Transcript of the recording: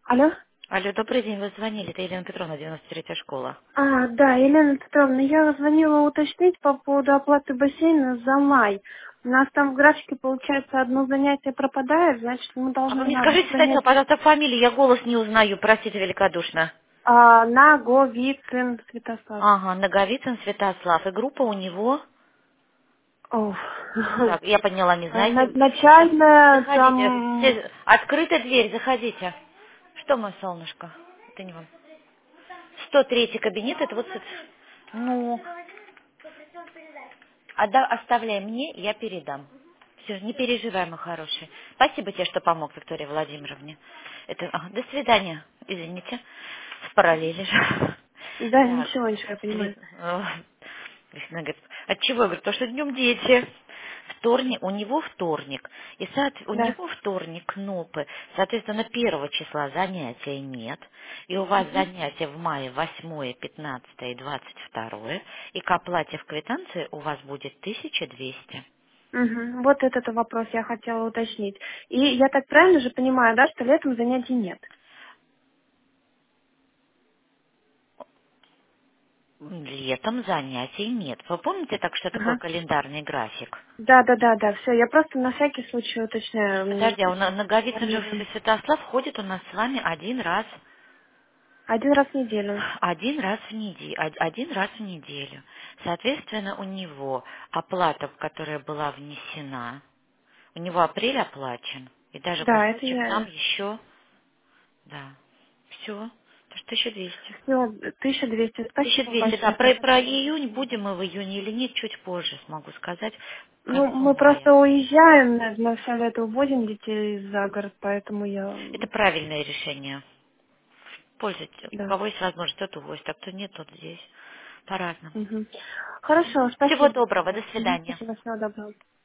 Алло? Алло, добрый день, вы звонили, это Елена Петровна, 93-я школа. Да, Елена Петровна, я звонила уточнить по поводу оплаты бассейна за май. У нас там в графике, получается, одно занятие пропадает, значит, мы А вы должны мне на одно скажите сначала, занятие... пожалуйста, фамилию, я голос не узнаю, простите великодушно. Наговицын Святослав. Ага, Наговицын Святослав, и группа у него... Ох. Так, я поняла, не знаете. Сейчас, Начальная заходите, там... открыта дверь, заходите. Что, мое солнышко? Это не вам. 103-й кабинет, это вот... Ну, оставляй мне, я передам. Все, не переживай, мой хороший. Спасибо тебе, что помог, Виктория Владимировне. До свидания. Извините. В параллели же. Да, Так. ничего, я понимаю. Кристина говорит, от чего? Я говорю, потому что днем дети. Вторник, у него вторник. И у Да. него вторник НОПы. Соответственно, 1 числа занятия нет. И у вас занятия в мае 8, 15 и 22. И к оплате в квитанции у вас будет 1200. Мгм. Вот этот вопрос я хотела уточнить. И я так правильно же понимаю, да, что летом занятий нет? Летом занятий нет. Вы помните так, что такое Ага. календарный график? Да, все. Я просто на всякий случай уточняю. Подожди, а Наговицын же Планируем. Святослав ходит у нас с вами Один раз в неделю. один раз в неделю. Соответственно, у него оплата, которая была внесена, у него апрель оплачен, и даже Да, это кусочек нам я. еще, да, все, 1200. Все, 1200. Спасибо 1200, да, большое. про июнь, будем мы в июне или нет, чуть позже смогу сказать, к Ну, концу мы мая. просто уезжаем на все лето, увозим детей за город, поэтому я... Это правильное решение. Пользуйтесь. У Да. кого есть возможность, тот увозит, а кто нет, тот здесь. По-разному. Мгм. Хорошо, Всего спасибо. доброго, до Мгм. свидания. Спасибо, всего доброго.